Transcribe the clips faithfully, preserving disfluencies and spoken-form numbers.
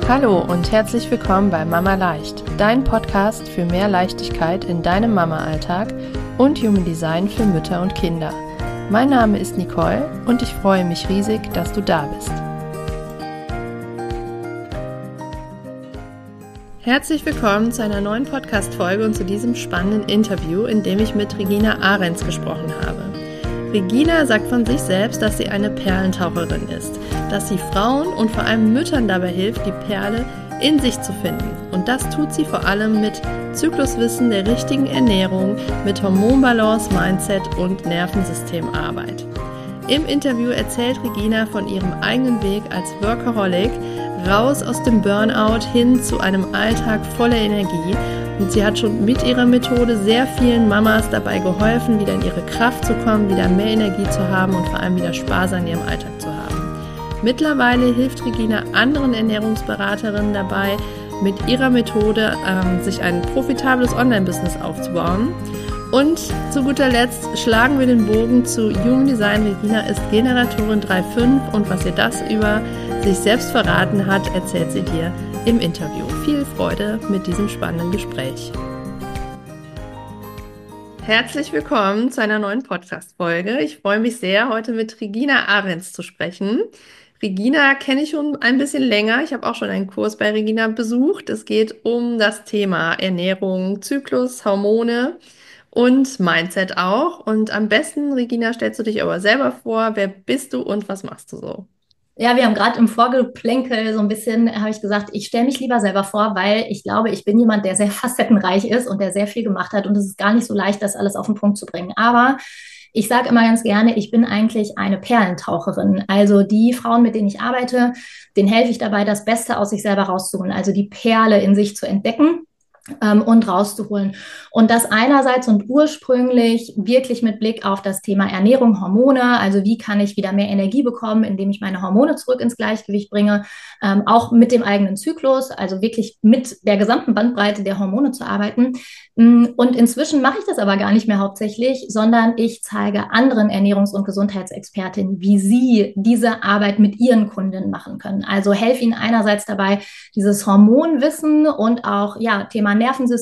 Hallo und herzlich willkommen bei Mama Leicht, dein Podcast für mehr Leichtigkeit in deinem Mama-Alltag und Human Design für Mütter und Kinder. Mein Name ist Nicole und ich freue mich riesig, dass du da bist. Herzlich willkommen zu einer neuen Podcast-Folge und zu diesem spannenden Interview, in dem ich mit Regina Ahrens gesprochen habe. Regina sagt von sich selbst, dass sie eine Perlentaucherin ist, dass sie Frauen und vor allem Müttern dabei hilft, die Perle in sich zu finden. Und das tut sie vor allem mit Zykluswissen, der richtigen Ernährung, mit Hormonbalance, Mindset und Nervensystemarbeit. Im Interview erzählt Regina von ihrem eigenen Weg als Workaholic, raus aus dem Burnout hin zu einem Alltag voller Energie. Und sie hat schon mit ihrer Methode sehr vielen Mamas dabei geholfen, wieder in ihre Kraft zu kommen, wieder mehr Energie zu haben und vor allem wieder Spaß an ihrem Alltag zu haben. Mittlerweile hilft Regina anderen Ernährungsberaterinnen dabei, mit ihrer Methode ähm, sich ein profitables Online-Business aufzubauen. Und zu guter Letzt schlagen wir den Bogen zu Human Design. Regina ist Generatorin drei fünf und was ihr das über sich selbst verraten hat, erzählt sie dir im Interview. Viel Freude mit diesem spannenden Gespräch. Herzlich willkommen zu einer neuen Podcast-Folge. Ich freue mich sehr, heute mit Regina Ahrens zu sprechen. Regina kenne ich schon ein bisschen länger. Ich habe auch schon einen Kurs bei Regina besucht. Es geht um das Thema Ernährung, Zyklus, Hormone und Mindset auch. Und am besten, Regina, stellst du dich aber selber vor. Wer bist du und was machst du so? Ja, wir haben gerade im Vorgeplänkel so ein bisschen, habe ich gesagt, ich stelle mich lieber selber vor, weil ich glaube, ich bin jemand, der sehr facettenreich ist und der sehr viel gemacht hat und es ist gar nicht so leicht, das alles auf den Punkt zu bringen. Aber ich sage immer ganz gerne, ich bin eigentlich eine Perlentaucherin. Also die Frauen, mit denen ich arbeite, denen helfe ich dabei, das Beste aus sich selber rauszuholen, also die Perle in sich zu entdecken ähm, und rauszuholen. Und das einerseits und ursprünglich wirklich mit Blick auf das Thema Ernährung, Hormone, also wie kann ich wieder mehr Energie bekommen, indem ich meine Hormone zurück ins Gleichgewicht bringe, ähm, auch mit dem eigenen Zyklus, also wirklich mit der gesamten Bandbreite der Hormone zu arbeiten. Und inzwischen mache ich das aber gar nicht mehr hauptsächlich, sondern ich zeige anderen Ernährungs- und Gesundheitsexpertinnen, wie sie diese Arbeit mit ihren Kundinnen machen können. Also helfe ihnen einerseits dabei, dieses Hormonwissen und auch ja, Thema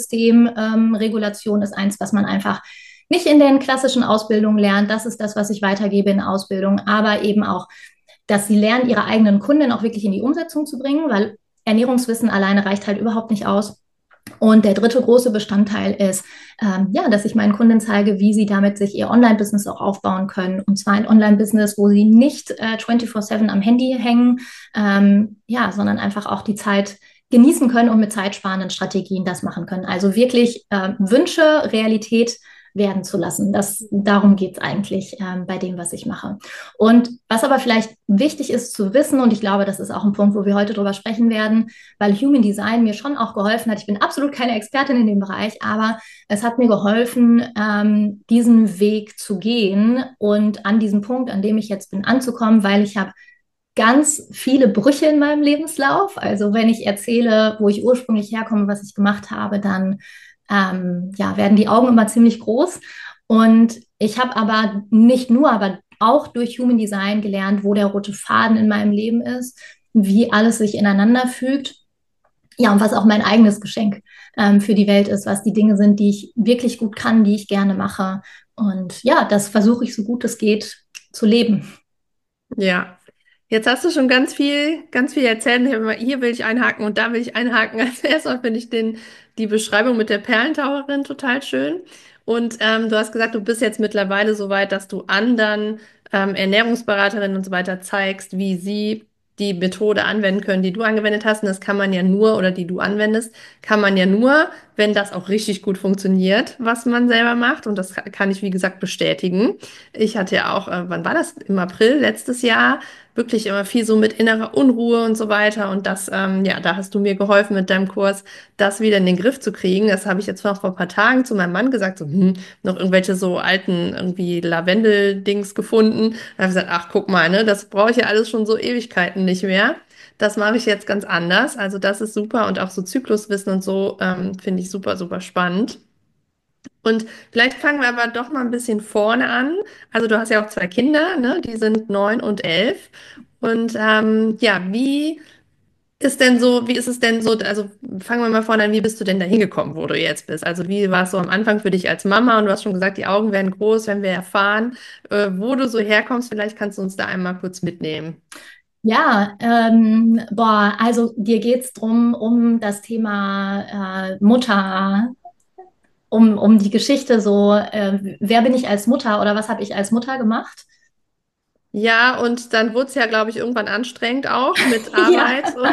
Nervensystemregulation ähm, ist eins, was man einfach nicht in den klassischen Ausbildungen lernt. Das ist das, was ich weitergebe in Ausbildung, aber eben auch, dass sie lernen, ihre eigenen Kunden auch wirklich in die Umsetzung zu bringen, weil Ernährungswissen alleine reicht halt überhaupt nicht aus. Und der dritte große Bestandteil ist, ähm, ja, dass ich meinen Kunden zeige, wie sie damit sich ihr Online-Business auch aufbauen können. Und zwar ein Online-Business, wo sie nicht äh, vierundzwanzig sieben am Handy hängen, ähm, ja, sondern einfach auch die Zeit genießen können und mit zeitsparenden Strategien das machen können. Also wirklich äh, Wünsche, Realität werden zu lassen. Das, darum geht es eigentlich ähm, bei dem, was ich mache. Und was aber vielleicht wichtig ist zu wissen, und ich glaube, das ist auch ein Punkt, wo wir heute drüber sprechen werden, weil Human Design mir schon auch geholfen hat. Ich bin absolut keine Expertin in dem Bereich, aber es hat mir geholfen, ähm, diesen Weg zu gehen und an diesem Punkt, an dem ich jetzt bin, anzukommen, weil ich habe ganz viele Brüche in meinem Lebenslauf. Also wenn ich erzähle, wo ich ursprünglich herkomme, was ich gemacht habe, dann ähm, ja, werden die Augen immer ziemlich groß. Und ich habe aber nicht nur, aber auch durch Human Design gelernt, wo der rote Faden in meinem Leben ist, wie alles sich ineinander fügt. Ja, und was auch mein eigenes Geschenk ähm, für die Welt ist, was die Dinge sind, die ich wirklich gut kann, die ich gerne mache. Und ja, das versuche ich so gut es geht zu leben. Ja, jetzt hast du schon ganz viel, ganz viel erzählt. Ich hab immer, hier will ich einhaken und da will ich einhaken. Als erstes finde ich den, die Beschreibung mit der Perlentaucherin total schön. Und ähm, du hast gesagt, du bist jetzt mittlerweile so weit, dass du anderen ähm, Ernährungsberaterinnen und so weiter zeigst, wie sie die Methode anwenden können, die du angewendet hast. Und das kann man ja nur, oder die du anwendest, kann man ja nur, wenn das auch richtig gut funktioniert, was man selber macht. Und das kann ich, wie gesagt, bestätigen. Ich hatte ja auch, äh, wann war das? Im April letztes Jahr wirklich immer viel so mit innerer Unruhe und so weiter. Und das, ähm, ja, da hast du mir geholfen mit deinem Kurs, das wieder in den Griff zu kriegen. Das habe ich jetzt noch vor ein paar Tagen zu meinem Mann gesagt, so, hm, noch irgendwelche so alten irgendwie Lavendel-Dings gefunden. Da habe ich gesagt, ach, guck mal, ne, das brauche ich ja alles schon so Ewigkeiten nicht mehr. Das mache ich jetzt ganz anders. Also das ist super und auch so Zykluswissen und so ähm, finde ich super, super spannend. Und vielleicht fangen wir aber doch mal ein bisschen vorne an. Also du hast ja auch zwei Kinder, ne? Die sind neun und elf. Und ähm, ja, wie ist denn so, wie ist es denn so, also fangen wir mal vorne an, wie bist du denn da hingekommen, wo du jetzt bist? Also wie war es so am Anfang für dich als Mama? Und du hast schon gesagt, die Augen werden groß, wenn wir erfahren, äh, wo du so herkommst. Vielleicht kannst du uns da einmal kurz mitnehmen. Ja, ähm, boah, also dir geht's drum um das Thema äh, Mutter, um, um die Geschichte so, äh, wer bin ich als Mutter oder was habe ich als Mutter gemacht? Ja, und dann wurde es ja, glaube ich, irgendwann anstrengend auch mit Ja, Arbeit und,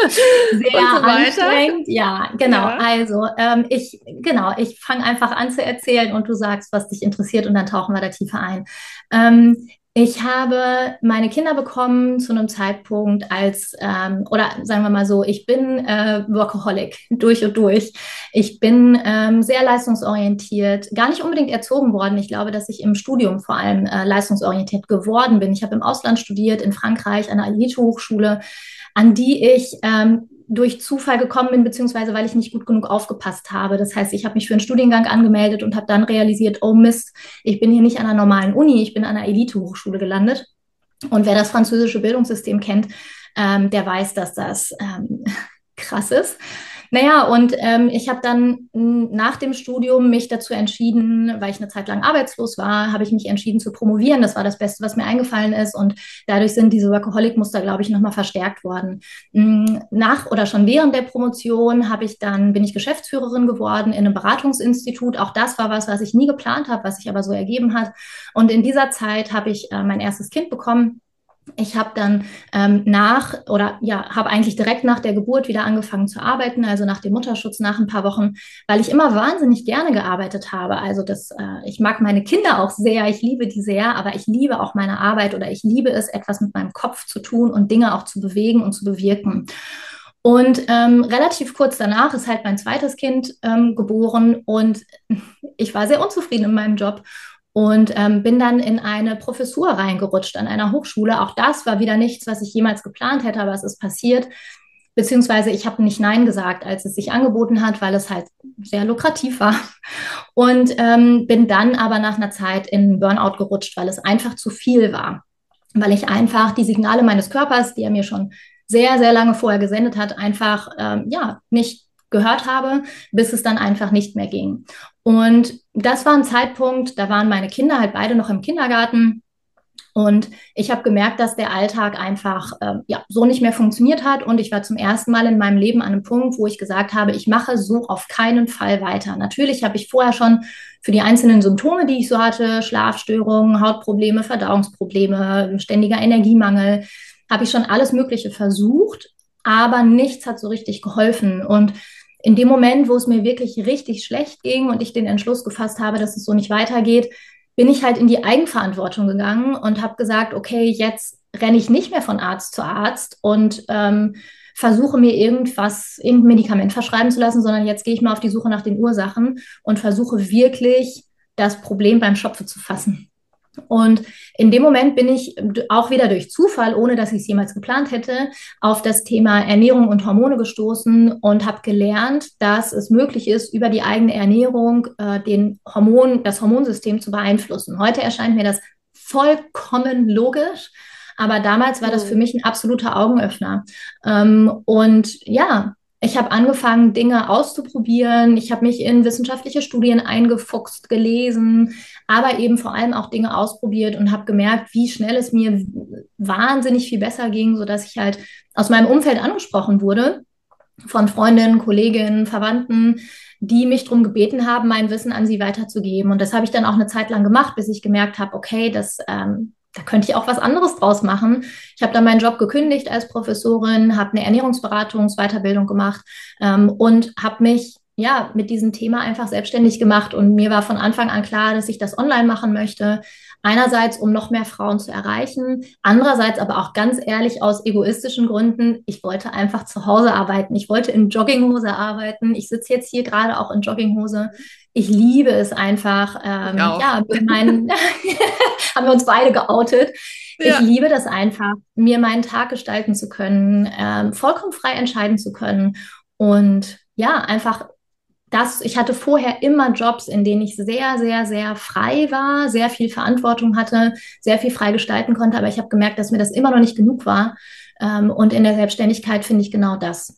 und sehr so weiter. anstrengend. Ja, genau. Ja. Also, ähm, ich, genau, ich fange einfach an zu erzählen und du sagst, was dich interessiert und dann tauchen wir da tiefer ein. Ähm, ich habe meine Kinder bekommen zu einem Zeitpunkt als, ähm, oder sagen wir mal so, ich bin äh, Workaholic durch und durch. Ich bin ähm, sehr leistungsorientiert, gar nicht unbedingt erzogen worden. Ich glaube, dass ich im Studium vor allem äh, leistungsorientiert geworden bin. Ich habe im Ausland studiert, in Frankreich, an einer Elite-Hochschule, an die ich ähm, durch Zufall gekommen bin, beziehungsweise weil ich nicht gut genug aufgepasst habe. Das heißt, ich habe mich für einen Studiengang angemeldet und habe dann realisiert, oh Mist, ich bin hier nicht an einer normalen Uni, ich bin an einer Elite-Hochschule gelandet. Und wer das französische Bildungssystem kennt, ähm, der weiß, dass das ähm, krass ist. Naja, und ähm, ich habe dann mh, nach dem Studium mich dazu entschieden, weil ich eine Zeit lang arbeitslos war, habe ich mich entschieden zu promovieren. Das war das Beste, was mir eingefallen ist. Und dadurch sind diese Workaholic-Muster, glaube ich, nochmal verstärkt worden. Mh, nach oder schon während der Promotion habe ich dann, bin ich Geschäftsführerin geworden in einem Beratungsinstitut. Auch das war was, was ich nie geplant habe, was sich aber so ergeben hat. Und in dieser Zeit habe ich äh, mein erstes Kind bekommen. Ich habe dann ähm, nach oder ja, habe eigentlich direkt nach der Geburt wieder angefangen zu arbeiten, also nach dem Mutterschutz nach ein paar Wochen, weil ich immer wahnsinnig gerne gearbeitet habe. Also das, äh, ich mag meine Kinder auch sehr, ich liebe die sehr, aber ich liebe auch meine Arbeit oder ich liebe es, etwas mit meinem Kopf zu tun und Dinge auch zu bewegen und zu bewirken. Und ähm, relativ kurz danach ist halt mein zweites Kind ähm, geboren und ich war sehr unzufrieden in meinem Job und ähm, bin dann in eine Professur reingerutscht an einer Hochschule. Auch das war wieder nichts, was ich jemals geplant hätte, aber es ist passiert. Beziehungsweise ich habe nicht Nein gesagt, als es sich angeboten hat, weil es halt sehr lukrativ war. Und ähm, bin dann aber nach einer Zeit in Burnout gerutscht, weil es einfach zu viel war. Weil ich einfach die Signale meines Körpers, die er mir schon sehr, sehr lange vorher gesendet hat, einfach ähm, ja, nicht gehört habe, bis es dann einfach nicht mehr ging. Und das war ein Zeitpunkt, da waren meine Kinder halt beide noch im Kindergarten. Und ich habe gemerkt, dass der Alltag einfach ähm, ja, so nicht mehr funktioniert hat. Und ich war zum ersten Mal in meinem Leben an einem Punkt, wo ich gesagt habe, ich mache so auf keinen Fall weiter. Natürlich habe ich vorher schon für die einzelnen Symptome, die ich so hatte, Schlafstörungen, Hautprobleme, Verdauungsprobleme, ständiger Energiemangel, habe ich schon alles Mögliche versucht, aber nichts hat so richtig geholfen. Und in dem Moment, wo es mir wirklich richtig schlecht ging und ich den Entschluss gefasst habe, dass es so nicht weitergeht, bin ich halt in die Eigenverantwortung gegangen und habe gesagt, okay, jetzt renne ich nicht mehr von Arzt zu Arzt und ähm, versuche mir irgendwas, irgendein Medikament verschreiben zu lassen, sondern jetzt gehe ich mal auf die Suche nach den Ursachen und versuche wirklich das Problem beim Schopfe zu fassen. Und in dem Moment bin ich auch wieder durch Zufall, ohne dass ich es jemals geplant hätte, auf das Thema Ernährung und Hormone gestoßen und habe gelernt, dass es möglich ist, über die eigene Ernährung äh, den Hormon, das Hormonsystem zu beeinflussen. Heute erscheint mir das vollkommen logisch, aber damals war das für mich ein absoluter Augenöffner. Ähm, und ja, ich habe angefangen, Dinge auszuprobieren. Ich habe mich in wissenschaftliche Studien eingefuchst, gelesen, aber eben vor allem auch Dinge ausprobiert und habe gemerkt, wie schnell es mir wahnsinnig viel besser ging, sodass ich halt aus meinem Umfeld angesprochen wurde von Freundinnen, Kolleginnen, Verwandten, die mich darum gebeten haben, mein Wissen an sie weiterzugeben. Und das habe ich dann auch eine Zeit lang gemacht, bis ich gemerkt habe, okay, das ähm, da könnte ich auch was anderes draus machen. Ich habe dann meinen Job gekündigt als Professorin, habe eine Ernährungsberatungs-Weiterbildung gemacht ähm, und habe mich ja mit diesem Thema einfach selbstständig gemacht. Und mir war von Anfang an klar, dass ich das online machen möchte. Einerseits, um noch mehr Frauen zu erreichen, andererseits aber auch ganz ehrlich aus egoistischen Gründen. Ich wollte einfach zu Hause arbeiten. Ich wollte in Jogginghose arbeiten. Ich sitze jetzt hier gerade auch in Jogginghose. Ich liebe es einfach. Ich Ähm, auch. ja, mit meinen haben wir uns beide geoutet. Ich Ja. liebe das einfach, mir meinen Tag gestalten zu können, ähm, vollkommen frei entscheiden zu können und ja, einfach das, ich hatte vorher immer Jobs, in denen ich sehr, sehr, sehr frei war, sehr viel Verantwortung hatte, sehr viel frei gestalten konnte, aber ich habe gemerkt, dass mir das immer noch nicht genug war. Ähm, und in der Selbstständigkeit finde ich genau das.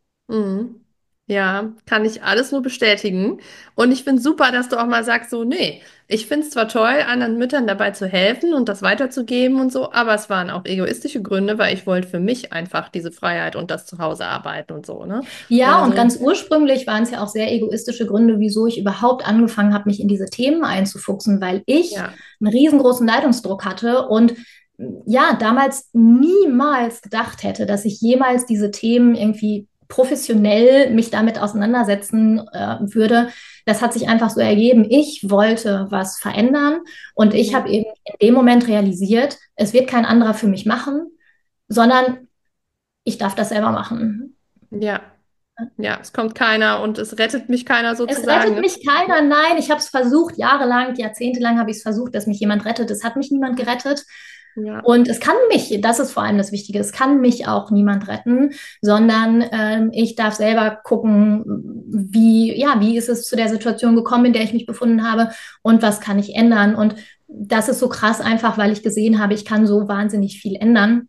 Mhm. Ja, kann ich alles nur bestätigen. Und ich finde super, dass du auch mal sagst, so, nee, ich finde es zwar toll, anderen Müttern dabei zu helfen und das weiterzugeben und so, aber es waren auch egoistische Gründe, weil ich wollte für mich einfach diese Freiheit und das Zuhause arbeiten und so, ne? Ja, und Also, ganz ursprünglich waren es ja auch sehr egoistische Gründe, wieso ich überhaupt angefangen habe, mich in diese Themen einzufuchsen, weil ich ja. einen riesengroßen Leidungsdruck hatte und ja, damals niemals gedacht hätte, dass ich jemals diese Themen irgendwie professionell mich damit auseinandersetzen äh, würde. Das hat sich einfach so ergeben. Ich wollte was verändern und ich Mhm. habe eben in dem Moment realisiert, es wird kein anderer für mich machen, sondern ich darf das selber machen. Ja, ja, es kommt keiner und es rettet mich keiner Es sozusagen, rettet ne? mich keiner, nein. Ich habe es versucht, jahrelang, jahrzehntelang habe ich es versucht, dass mich jemand rettet. Es hat mich niemand gerettet. Ja. Und es kann mich, das ist vor allem das Wichtige, es kann mich auch niemand retten, sondern ähm, ich darf selber gucken, wie, ja, wie ist es zu der Situation gekommen, in der ich mich befunden habe und was kann ich ändern. Und das ist so krass einfach, weil ich gesehen habe, ich kann so wahnsinnig viel ändern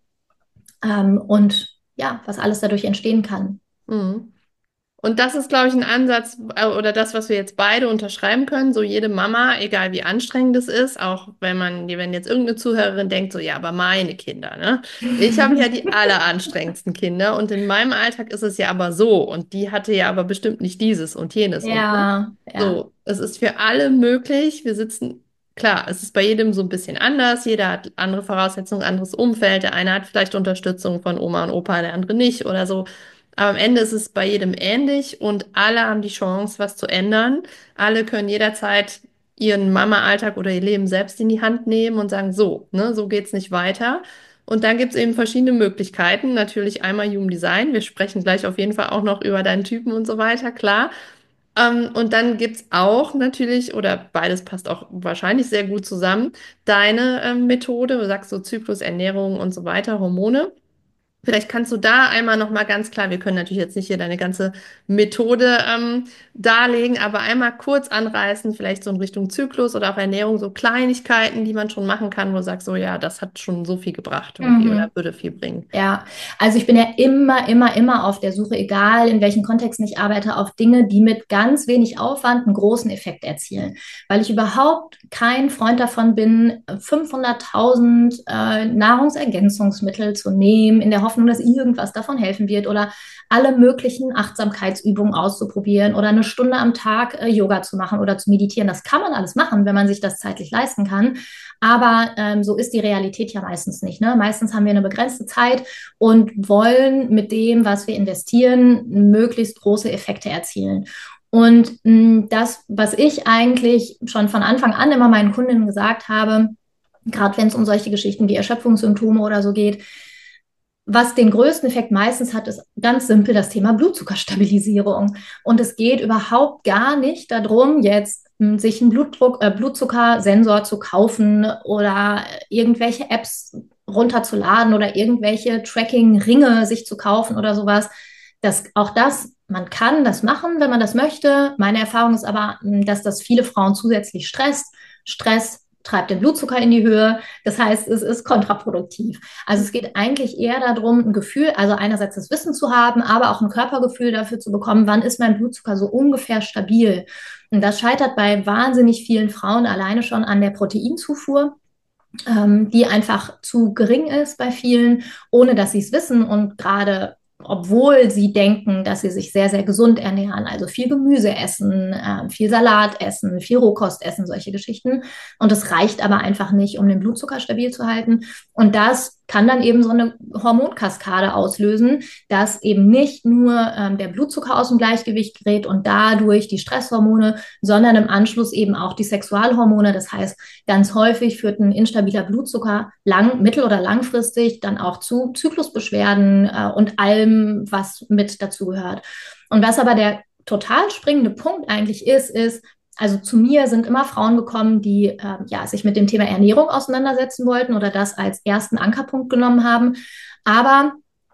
ähm, und ja, was alles dadurch entstehen kann. Mhm. Und das ist, glaube ich, ein Ansatz äh, oder das, was wir jetzt beide unterschreiben können. So jede Mama, egal wie anstrengend es ist, auch wenn man, wenn jetzt irgendeine Zuhörerin denkt, so ja, aber meine Kinder, ne? Ich habe ja die alleranstrengendsten Kinder und in meinem Alltag ist es ja aber so und die hatte ja aber bestimmt nicht dieses und jenes und ne? Ja, ja. So, es ist für alle möglich. Wir sitzen, klar, es ist bei jedem so ein bisschen anders. Jeder hat andere Voraussetzungen, anderes Umfeld. Der eine hat vielleicht Unterstützung von Oma und Opa, der andere nicht oder so. Aber am Ende ist es bei jedem ähnlich und alle haben die Chance, was zu ändern. Alle können jederzeit ihren Mama-Alltag oder ihr Leben selbst in die Hand nehmen und sagen, so, ne, so geht's nicht weiter. Und dann gibt es eben verschiedene Möglichkeiten. Natürlich einmal Human Design. Wir sprechen gleich auf jeden Fall auch noch über deinen Typen und so weiter, klar. Ähm, und dann gibt's auch natürlich, oder beides passt auch wahrscheinlich sehr gut zusammen, deine ähm, Methode, du sagst so Zyklus, Ernährung und so weiter, Hormone. Vielleicht kannst du da einmal nochmal ganz klar, wir können natürlich jetzt nicht hier deine ganze Methode ähm, darlegen, aber einmal kurz anreißen, vielleicht so in Richtung Zyklus oder auch Ernährung, so Kleinigkeiten, die man schon machen kann, wo du sagst, so ja, das hat schon so viel gebracht irgendwie oder Mhm. würde viel bringen. Ja, also ich bin ja immer, immer, immer auf der Suche, egal in welchen Kontexten ich arbeite, auf Dinge, die mit ganz wenig Aufwand einen großen Effekt erzielen. Weil ich überhaupt kein Freund davon bin, fünfhunderttausend äh, Nahrungsergänzungsmittel zu nehmen, in der Hoffnung, dass irgendwas davon helfen wird oder alle möglichen Achtsamkeitsübungen auszuprobieren oder eine Stunde am Tag äh, Yoga zu machen oder zu meditieren. Das kann man alles machen, wenn man sich das zeitlich leisten kann. Aber ähm, so ist die Realität ja meistens nicht. Ne? Meistens haben wir eine begrenzte Zeit und wollen mit dem, was wir investieren, möglichst große Effekte erzielen. Und mh, das, was ich eigentlich schon von Anfang an immer meinen Kundinnen gesagt habe, gerade wenn es um solche Geschichten wie Erschöpfungssymptome oder so geht, was den größten Effekt meistens hat, ist ganz simpel das Thema Blutzuckerstabilisierung. Und es geht überhaupt gar nicht darum, jetzt hm, sich einen Blutdruck, äh, Blutzuckersensor zu kaufen oder irgendwelche Apps runterzuladen oder irgendwelche Tracking-Ringe sich zu kaufen oder sowas. Das, auch das, man kann das machen, wenn man das möchte. Meine Erfahrung ist aber, hm, dass das viele Frauen zusätzlich stresst. Stress treibt den Blutzucker in die Höhe. Das heißt, es ist kontraproduktiv. Also es geht eigentlich eher darum, ein Gefühl, also einerseits das Wissen zu haben, aber auch ein Körpergefühl dafür zu bekommen, wann ist mein Blutzucker so ungefähr stabil. Und das scheitert bei wahnsinnig vielen Frauen alleine schon an der Proteinzufuhr, ähm, die einfach zu gering ist bei vielen, ohne dass sie es wissen und gerade obwohl sie denken, dass sie sich sehr, sehr gesund ernähren, also viel Gemüse essen, äh, viel Salat essen, viel Rohkost essen, solche Geschichten. Und das reicht aber einfach nicht, um den Blutzucker stabil zu halten. Und das kann dann eben so eine Hormonkaskade auslösen, dass eben nicht nur ähm, der Blutzucker aus dem Gleichgewicht gerät und dadurch die Stresshormone, sondern im Anschluss eben auch die Sexualhormone. Das heißt, ganz häufig führt ein instabiler Blutzucker lang, mittel- oder langfristig dann auch zu Zyklusbeschwerden äh, und allem, was mit dazu gehört. Und was aber der total springende Punkt eigentlich ist, ist, also zu mir sind immer Frauen gekommen, die äh, ja, sich mit dem Thema Ernährung auseinandersetzen wollten oder das als ersten Ankerpunkt genommen haben. Aber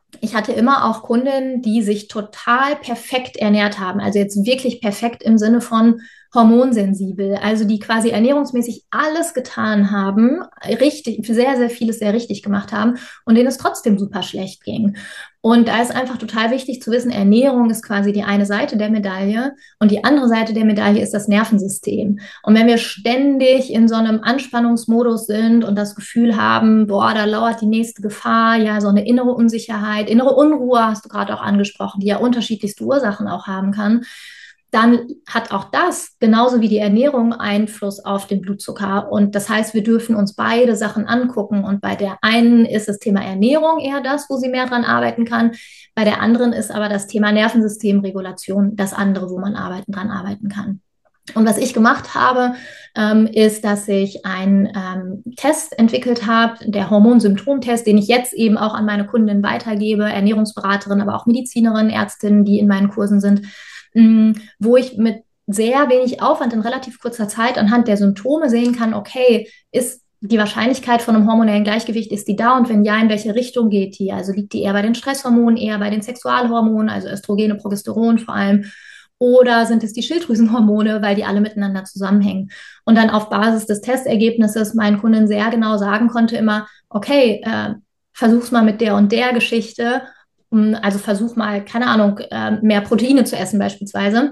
Ich hatte immer auch Kundinnen, die sich total perfekt ernährt haben. Also jetzt wirklich perfekt im Sinne von hormonsensibel. Also die quasi ernährungsmäßig alles getan haben, richtig, sehr, sehr vieles sehr richtig gemacht haben und denen es trotzdem super schlecht ging. Und da ist einfach total wichtig zu wissen, Ernährung ist quasi die eine Seite der Medaille und die andere Seite der Medaille ist das Nervensystem. Und wenn wir ständig in so einem Anspannungsmodus sind und das Gefühl haben, boah, da lauert die nächste Gefahr, ja, so eine innere Unsicherheit, innere Unruhe hast du gerade auch angesprochen, die ja unterschiedlichste Ursachen auch haben kann, dann hat auch das genauso wie die Ernährung Einfluss auf den Blutzucker. Und das heißt, wir dürfen uns beide Sachen angucken. Und bei der einen ist das Thema Ernährung eher das, wo sie mehr dran arbeiten kann. Bei der anderen ist aber das Thema Nervensystemregulation das andere, wo man arbeiten, dran arbeiten kann. Und was ich gemacht habe, ähm, ist, dass ich einen ähm, Test entwickelt habe, der Hormonsymptomtest, den ich jetzt eben auch an meine Kundinnen weitergebe, Ernährungsberaterin, aber auch Medizinerin, Ärztin, die in meinen Kursen sind, mh, wo ich mit sehr wenig Aufwand in relativ kurzer Zeit anhand der Symptome sehen kann, okay, ist die Wahrscheinlichkeit von einem hormonellen Gleichgewicht, ist die da und wenn ja, in welche Richtung geht die? Also liegt die eher bei den Stresshormonen, eher bei den Sexualhormonen, also Östrogene, Progesteron vor allem, oder sind es die Schilddrüsenhormone, weil die alle miteinander zusammenhängen? Und dann auf Basis des Testergebnisses meinen Kunden sehr genau sagen konnte immer, okay, äh, versuch's mal mit der und der Geschichte. Also versuch mal, keine Ahnung, äh, mehr Proteine zu essen beispielsweise.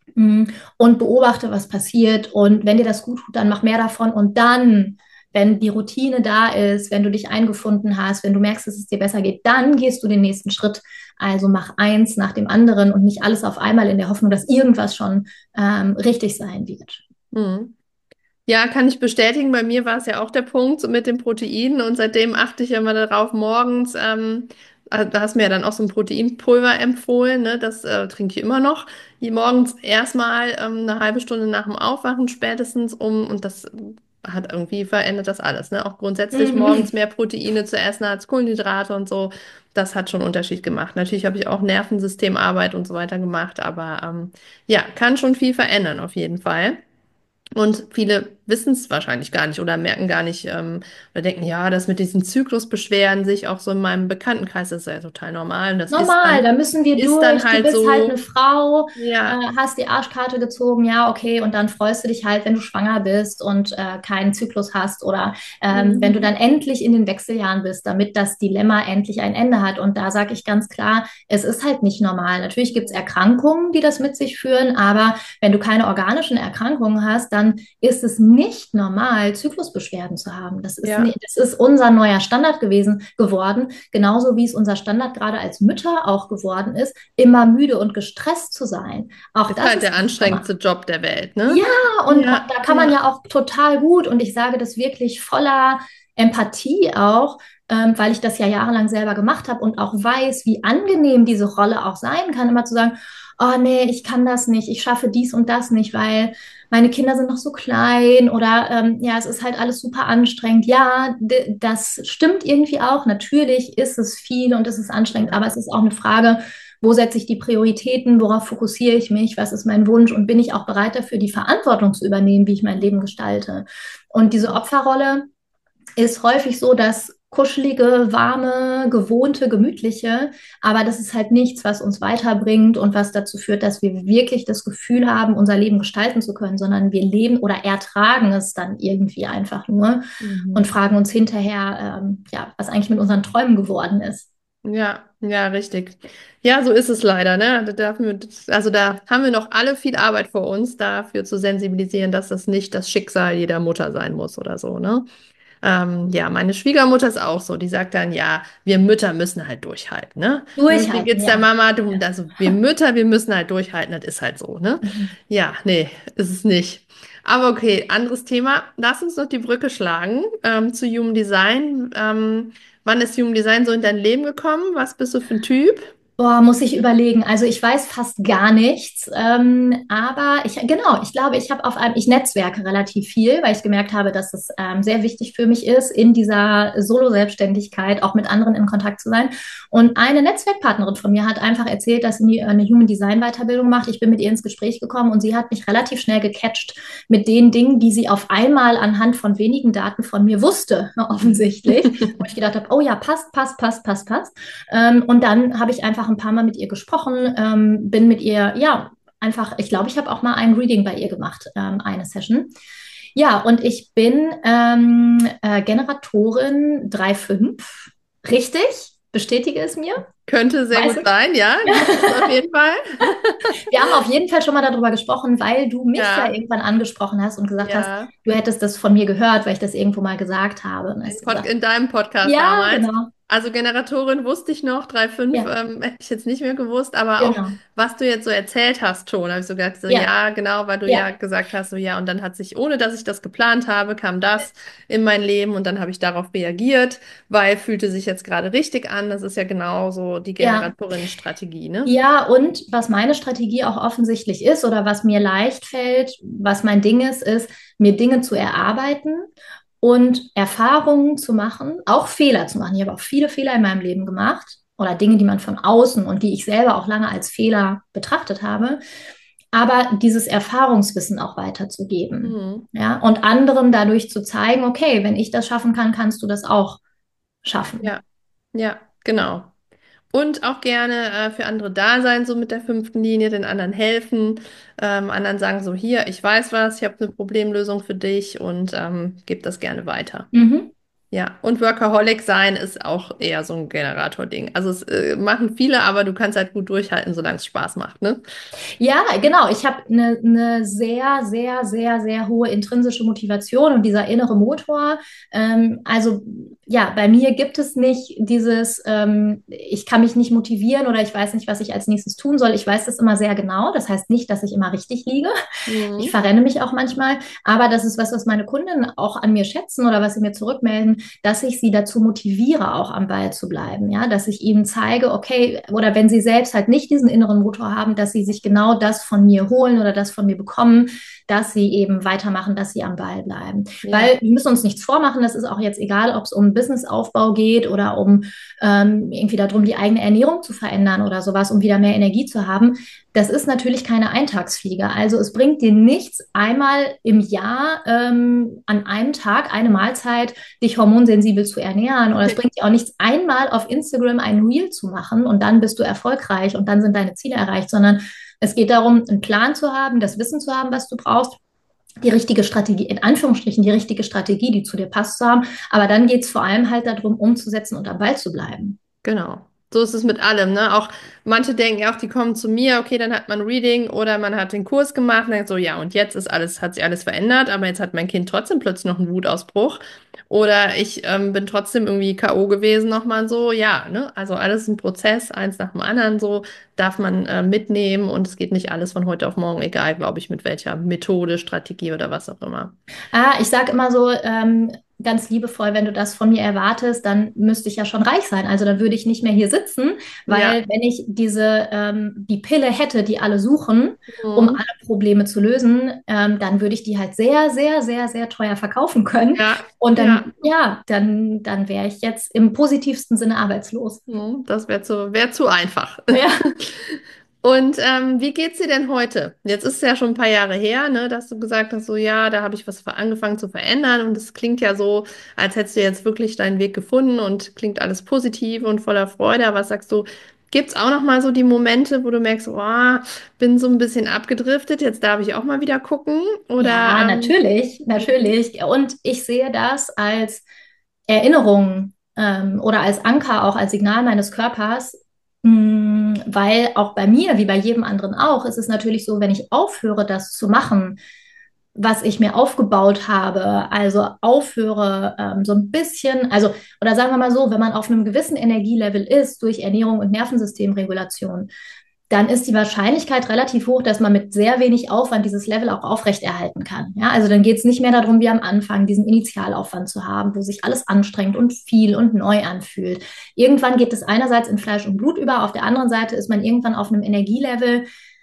Und beobachte, was passiert. Und wenn dir das gut tut, dann mach mehr davon. Und dann, wenn die Routine da ist, wenn du dich eingefunden hast, wenn du merkst, dass es dir besser geht, dann gehst du den nächsten Schritt. Also mach eins nach dem anderen und nicht alles auf einmal in der Hoffnung, dass irgendwas schon ähm, richtig sein wird. Mhm. Ja, kann ich bestätigen. Bei mir war es ja auch der Punkt so mit den Proteinen und seitdem achte ich immer darauf, morgens, ähm, äh, da hast du mir ja dann auch so ein Proteinpulver empfohlen, ne? Das äh, trinke ich immer noch. Je- Morgens erstmal ähm, eine halbe Stunde nach dem Aufwachen spätestens um, und das hat irgendwie verändert das alles, ne? Auch grundsätzlich Mhm. morgens mehr Proteine zu essen als Kohlenhydrate und so, das hat schon einen Unterschied gemacht. Natürlich habe ich auch Nervensystemarbeit und so weiter gemacht, aber ähm, ja, kann schon viel verändern auf jeden Fall. Und viele wissen es wahrscheinlich gar nicht oder merken gar nicht ähm, oder denken, ja, das mit diesen Zyklusbeschwerden sich auch so in meinem Bekanntenkreis, das ist ja total normal. Und das ist Normal, dann, da müssen wir ist dann durch. Du halt bist halt eine so, Frau, äh, ja, hast die Arschkarte gezogen, ja, okay, und dann freust du dich halt, wenn du schwanger bist und äh, keinen Zyklus hast oder ähm, wenn du mhm. dann endlich in den Wechseljahren bist, damit das Dilemma endlich ein Ende hat. Und da sage ich ganz klar, es ist halt nicht normal. Natürlich gibt es Erkrankungen, die das mit sich führen, aber wenn du keine organischen Erkrankungen hast, dann ist es nicht normal, Zyklusbeschwerden zu haben. Das ist, Ja, nicht, das ist unser neuer Standard gewesen, geworden. Genauso wie es unser Standard gerade als Mütter auch geworden ist, immer müde und gestresst zu sein. Auch ist das halt ist der nicht normal. anstrengendste Job der Welt, ne? Ja, und Ja, da kann man ja, ja auch total gut, und ich sage das wirklich voller Empathie auch, ähm, weil ich das ja jahrelang selber gemacht habe und auch weiß, wie angenehm diese Rolle auch sein kann, immer zu sagen, oh nee, ich kann das nicht, ich schaffe dies und das nicht, weil meine Kinder sind noch so klein oder ähm, ja, es ist halt alles super anstrengend. Ja, das stimmt irgendwie auch. Natürlich ist es viel und es ist anstrengend, aber es ist auch eine Frage, wo setze ich die Prioritäten, worauf fokussiere ich mich, was ist mein Wunsch und bin ich auch bereit dafür, die Verantwortung zu übernehmen, wie ich mein Leben gestalte. Und diese Opferrolle ist häufig so, dass kuschelige, warme, gewohnte, gemütliche, aber das ist halt nichts, was uns weiterbringt und was dazu führt, dass wir wirklich das Gefühl haben, unser Leben gestalten zu können, sondern wir leben oder ertragen es dann irgendwie einfach nur und mhm. fragen uns hinterher, ähm, ja, was eigentlich mit unseren Träumen geworden ist. Ja, ja, richtig. Ja, so ist es leider, ne? Da darf wir, also da haben wir noch alle viel Arbeit vor uns, dafür zu sensibilisieren, dass das nicht das Schicksal jeder Mutter sein muss oder so, ne? Ähm, ja, meine Schwiegermutter ist auch so. Die sagt dann, ja, wir Mütter müssen halt durchhalten, ne? Wie Durchhalten, geht's der ja. Mama? Du, Ja. also wir Mütter, wir müssen halt durchhalten. Das ist halt so, ne? Mhm. Ja, nee, ist es nicht. Aber okay, anderes Thema. Lass uns noch die Brücke schlagen ähm, zu Human Design. Ähm, wann ist Human Design so in dein Leben gekommen? Was bist du für ein Typ? Boah, muss ich überlegen. Also ich weiß fast gar nichts, ähm, aber ich, genau, ich glaube, ich habe auf einem, ich netzwerke relativ viel, weil ich gemerkt habe, dass es ähm, sehr wichtig für mich ist, in dieser Solo-Selbstständigkeit auch mit anderen in Kontakt zu sein. Und eine Netzwerkpartnerin von mir hat einfach erzählt, dass sie eine Human Design Weiterbildung macht. Ich bin mit ihr ins Gespräch gekommen und sie hat mich relativ schnell gecatcht mit den Dingen, die sie auf einmal anhand von wenigen Daten von mir wusste, offensichtlich. Wo ich gedacht habe, oh ja, passt, passt, passt, passt, passt. Ähm, und dann habe ich einfach ein paar Mal mit ihr gesprochen, ähm, bin mit ihr, ja, einfach, ich glaube, ich habe auch mal ein Reading bei ihr gemacht, ähm, eine Session. Ja, und ich bin ähm, äh, Generatorin drei fünf. Richtig? Bestätige es mir? Könnte sehr Weiß gut ich. sein, ja, gibt es auf jeden Fall. Wir haben auf jeden Fall schon mal darüber gesprochen, weil du mich ja Ja, irgendwann angesprochen hast und gesagt hast, ja. du hättest das von mir gehört, weil ich das irgendwo mal gesagt habe. Und In, hast Pod gesagt, in deinem Podcast ja, damals. genau. Also Generatorin wusste ich noch, drei fünf Ja, ähm, hätte ich jetzt nicht mehr gewusst, aber auch genau. was du jetzt so erzählt hast schon, habe ich so gedacht, so Ja, ja, genau, weil du ja ja, gesagt hast, so ja, und dann hat sich, ohne dass ich das geplant habe, kam das in mein Leben und dann habe ich darauf reagiert, weil fühlte sich jetzt gerade richtig an. Das ist ja genau so die ja. Generatorin-Strategie, ne? Ja, und was meine Strategie auch offensichtlich ist oder was mir leicht fällt, was mein Ding ist, ist, mir Dinge zu erarbeiten und Erfahrungen zu machen, auch Fehler zu machen. Ich habe auch viele Fehler in meinem Leben gemacht oder Dinge, die man von außen und die ich selber auch lange als Fehler betrachtet habe, aber dieses Erfahrungswissen auch weiterzugeben. Mhm. Ja, und anderen dadurch zu zeigen, okay, wenn ich das schaffen kann, kannst du das auch schaffen. Ja, ja, genau. Und auch gerne äh, für andere da sein, so mit der fünften Linie, den anderen helfen, ähm, anderen sagen so, hier, ich weiß was, ich habe eine Problemlösung für dich und ähm, gebe das gerne weiter. Mhm. Ja, und Workaholic sein ist auch eher so ein Generator-Ding. Also es äh, machen viele, aber du kannst halt gut durchhalten, solange es Spaß macht, ne? Ja, genau. Ich habe eine ne sehr, sehr, sehr, sehr hohe intrinsische Motivation und dieser innere Motor. Ähm, also ja, bei mir gibt es nicht dieses, ähm, ich kann mich nicht motivieren oder ich weiß nicht, was ich als nächstes tun soll. Ich weiß das immer sehr genau. Das heißt nicht, dass ich immer richtig liege. Ich Mhm. verrenne mich auch manchmal, aber das ist was, was meine Kunden auch an mir schätzen oder was sie mir zurückmelden, dass ich sie dazu motiviere, auch am Ball zu bleiben. Ja, dass ich ihnen zeige, okay, oder wenn sie selbst halt nicht diesen inneren Motor haben, dass sie sich genau das von mir holen oder das von mir bekommen, dass sie eben weitermachen, dass sie am Ball bleiben. Ja, Weil wir müssen uns nichts vormachen, das ist auch jetzt egal, ob es um Businessaufbau geht oder um ähm, irgendwie darum, die eigene Ernährung zu verändern oder sowas, um wieder mehr Energie zu haben. Das ist natürlich keine Eintagsfliege. Also es bringt dir nichts, einmal im Jahr ähm, an einem Tag eine Mahlzeit dich hormonsensibel zu ernähren. Oder es bringt dir auch nichts, einmal auf Instagram ein Reel zu machen und dann bist du erfolgreich und dann sind deine Ziele erreicht, sondern es geht darum, einen Plan zu haben, das Wissen zu haben, was du brauchst, die richtige Strategie, in Anführungsstrichen die richtige Strategie, die zu dir passt zu haben. Aber dann geht es vor allem halt darum, umzusetzen und am Ball zu bleiben. genau. So ist es mit allem, ne? Auch manche denken ja auch, die kommen zu mir, okay, dann hat man Reading oder man hat den Kurs gemacht und denkt so, ja, und jetzt ist alles, hat sich alles verändert, aber jetzt hat mein Kind trotzdem plötzlich noch einen Wutausbruch. Oder ich ähm, bin trotzdem irgendwie K O gewesen, nochmal so, ja, ne? Also alles ein Prozess, eins nach dem anderen, so darf man äh, mitnehmen und es geht nicht alles von heute auf morgen, egal, glaube ich, mit welcher Methode, Strategie oder was auch immer. Ah, ich sage immer so, ähm, ganz liebevoll, wenn du das von mir erwartest, dann müsste ich ja schon reich sein. Also dann würde ich nicht mehr hier sitzen, Ja. weil wenn ich diese ähm, die Pille hätte, die alle suchen, um Mhm. alle Probleme zu lösen, ähm, dann würde ich die halt sehr, sehr, sehr, sehr teuer verkaufen können. Ja, Und ja. dann, ja, dann, dann wäre ich jetzt im positivsten Sinne arbeitslos. Mhm. Das wäre zu, wär zu einfach. Ja, Und ähm, wie geht's dir denn heute? Jetzt ist es ja schon ein paar Jahre her, ne, dass du gesagt hast, so ja, da habe ich was ver- angefangen zu verändern und es klingt ja so, als hättest du jetzt wirklich deinen Weg gefunden und klingt alles positiv und voller Freude. Aber was sagst du, gibt's auch noch mal so die Momente, wo du merkst, oh, bin so ein bisschen abgedriftet, jetzt darf ich auch mal wieder gucken? Oder ja, ähm, natürlich, natürlich. Und ich sehe das als Erinnerung ähm, oder als Anker, auch als Signal meines Körpers, mh, weil auch bei mir, wie bei jedem anderen auch, ist es natürlich so, wenn ich aufhöre, das zu machen, was ich mir aufgebaut habe, also aufhöre, ähm, so ein bisschen, also, oder sagen wir mal so, wenn man auf einem gewissen Energielevel ist, durch Ernährung und Nervensystemregulation, dann ist die Wahrscheinlichkeit relativ hoch, dass man mit sehr wenig Aufwand dieses Level auch aufrechterhalten kann. Ja, also dann geht es nicht mehr darum, wie am Anfang diesen Initialaufwand zu haben, wo sich alles anstrengt und viel und neu anfühlt. Irgendwann geht es einerseits in Fleisch und Blut über, auf der anderen Seite ist man irgendwann auf einem Energielevel,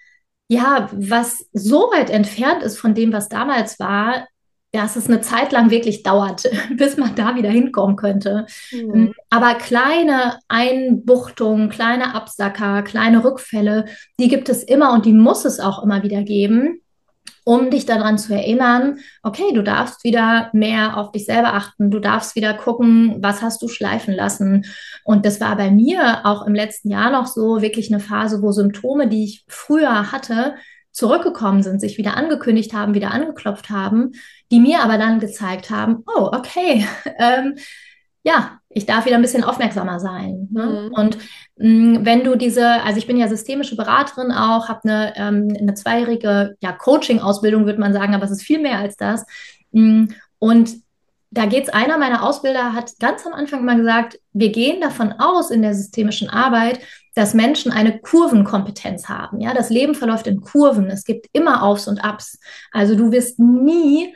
ja, was so weit entfernt ist von dem, was damals war, dass es eine Zeit lang wirklich dauert, bis man da wieder hinkommen könnte. Mhm. Aber kleine Einbuchtungen, kleine Absacker, kleine Rückfälle, die gibt es immer und die muss es auch immer wieder geben, um dich daran zu erinnern, okay, du darfst wieder mehr auf dich selber achten, du darfst wieder gucken, was hast du schleifen lassen. Und das war bei mir auch im letzten Jahr noch so wirklich eine Phase, wo Symptome, die ich früher hatte, zurückgekommen sind, sich wieder angekündigt haben, wieder angeklopft haben, die mir aber dann gezeigt haben, oh, okay, ähm, ja, ich darf wieder ein bisschen aufmerksamer sein. Ne? Mhm. Und mh, wenn du diese, also ich bin ja systemische Beraterin auch, habe eine, ähm, eine zweijährige ja, Coaching-Ausbildung, würde man sagen, aber es ist viel mehr als das. Mh, und da geht's, einer meiner Ausbilder hat ganz am Anfang mal gesagt, wir gehen davon aus in der systemischen Arbeit, dass Menschen eine Kurvenkompetenz haben. Ja, das Leben verläuft in Kurven. Es gibt immer Aufs und Abs. Also du wirst nie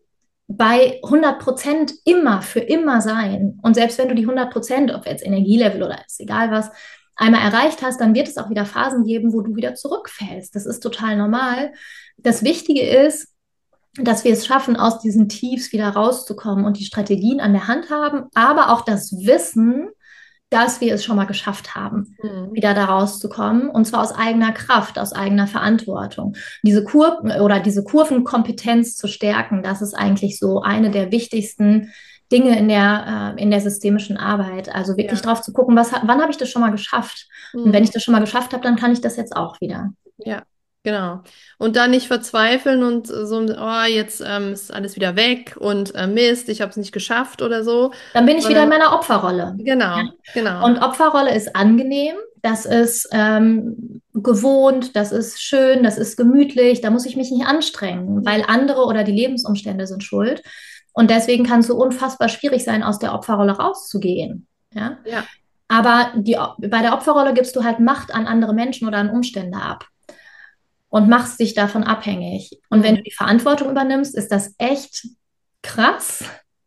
bei hundert Prozent immer für immer sein. Und selbst wenn du die hundert Prozent, ob jetzt Energielevel oder ist egal was, einmal erreicht hast, dann wird es auch wieder Phasen geben, wo du wieder zurückfällst. Das ist total normal. Das Wichtige ist, dass wir es schaffen, aus diesen Tiefs wieder rauszukommen und die Strategien an der Hand haben, aber auch das Wissen, dass wir es schon mal geschafft haben, mhm. wieder da rauszukommen, und zwar aus eigener Kraft, aus eigener Verantwortung. Diese Kurven oder diese Kurvenkompetenz zu stärken, das ist eigentlich so eine der wichtigsten Dinge in der, äh, in der systemischen Arbeit. Also wirklich ja. drauf zu gucken, was, wann habe ich das schon mal geschafft? Mhm. Und wenn ich das schon mal geschafft habe, dann kann ich das jetzt auch wieder. Ja. Genau. Und dann nicht verzweifeln und so, oh, jetzt ähm, ist alles wieder weg und äh, Mist, ich habe es nicht geschafft oder so. Dann bin ich wieder in meiner Opferrolle. Genau, ja? genau. Und Opferrolle ist angenehm, das ist ähm, gewohnt, das ist schön, das ist gemütlich, da muss ich mich nicht anstrengen, weil andere oder die Lebensumstände sind schuld. Und deswegen kann es so unfassbar schwierig sein, aus der Opferrolle rauszugehen. Ja? Ja. Aber die, bei der Opferrolle gibst du halt Macht an andere Menschen oder an Umstände ab und machst dich davon abhängig. Und mhm. wenn du die Verantwortung übernimmst, ist das echt krass.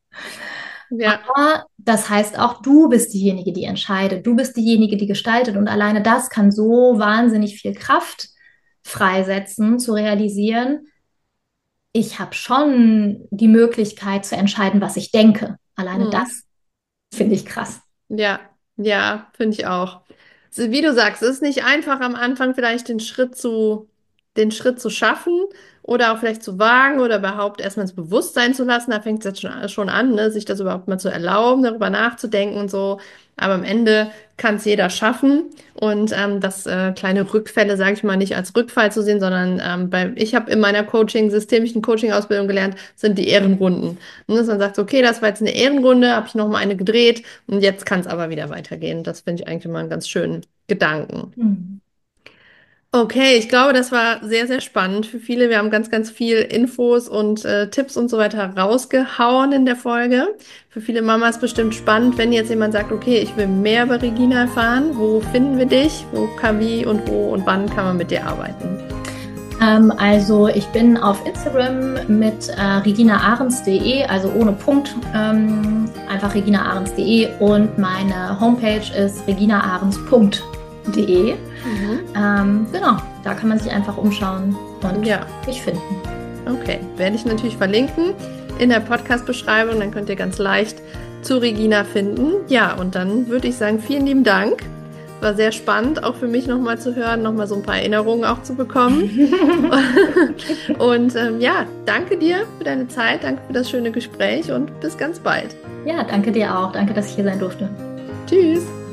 Ja. Aber das heißt auch, du bist diejenige, die entscheidet. Du bist diejenige, die gestaltet. Und alleine das kann so wahnsinnig viel Kraft freisetzen, zu realisieren, ich habe schon die Möglichkeit zu entscheiden, was ich denke. Alleine mhm. das finde ich krass. Ja, ja, finde ich auch. Wie du sagst, es ist nicht einfach am Anfang vielleicht den Schritt zu den Schritt zu schaffen oder auch vielleicht zu wagen oder überhaupt erstmal ins Bewusstsein zu lassen. Da fängt es jetzt schon, schon an, ne? Sich das überhaupt mal zu erlauben, darüber nachzudenken und so. Aber am Ende kann es jeder schaffen. Und ähm, das äh, kleine Rückfälle, sage ich mal, nicht als Rückfall zu sehen, sondern ähm, bei, ich habe in meiner Coaching, systemischen Coaching-Ausbildung gelernt, sind die Ehrenrunden. Und dass man sagt, okay, das war jetzt eine Ehrenrunde, habe ich nochmal eine gedreht und jetzt kann es aber wieder weitergehen. Das finde ich eigentlich immer einen ganz schönen Gedanken. Mhm. Okay, ich glaube, das war sehr, sehr spannend für viele. Wir haben ganz, ganz viel Infos und äh, Tipps und so weiter rausgehauen in der Folge. Für viele Mamas bestimmt spannend, wenn jetzt jemand sagt, okay, ich will mehr über Regina erfahren. Wo finden wir dich? Wo kann, wie und wo und wann kann man mit dir arbeiten? Ähm, also ich bin auf Instagram mit äh, regina ahrens punkt de, also ohne Punkt, ähm, einfach regina ahrens punkt de, und meine Homepage ist regina ahrens punkt de. Mhm. Ähm, genau, da kann man sich einfach umschauen und ja. mich finden. Okay, werde ich natürlich verlinken in der Podcast-Beschreibung, dann könnt ihr ganz leicht zu Regina finden. Ja, und dann würde ich sagen, vielen lieben Dank. War sehr spannend, auch für mich nochmal zu hören, nochmal so ein paar Erinnerungen auch zu bekommen. Und ähm, ja, danke dir für deine Zeit, danke für das schöne Gespräch und bis ganz bald. Ja, danke dir auch. Danke, dass ich hier sein durfte. Tschüss.